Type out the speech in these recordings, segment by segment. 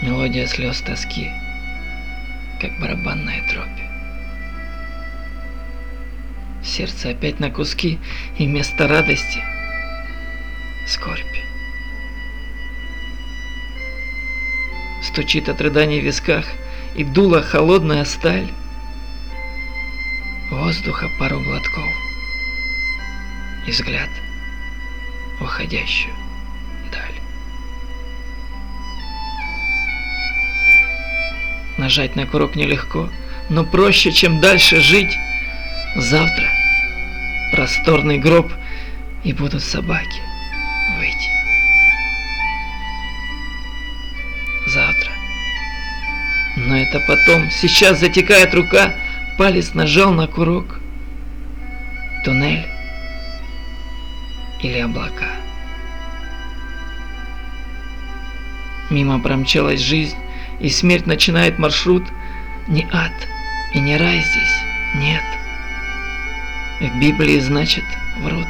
Мелодия слез тоски, как барабанная дробь. Сердце опять на куски, и вместо радости скорбь. Стучит от рыданий в висках, и дуло холодная сталь. Воздуха пару глотков, и взгляд в уходящую даль. Нажать на курок нелегко, но проще, чем дальше жить. Завтра просторный гроб, и будут собаки выть. Завтра. Но это потом. Сейчас затекает рука, палец нажал на курок. Туннель или облака. Мимо промчалась жизнь, и смерть начинает маршрут. Не ад и не рай здесь, нет. В Библии, значит, врут.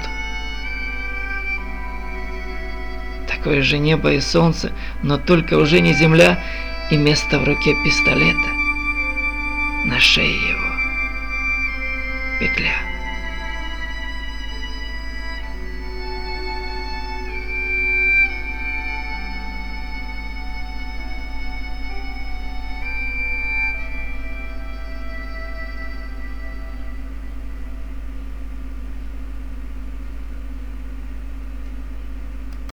Такое же небо и солнце, но только уже не земля, и место в руке пистолета. На шее его петля.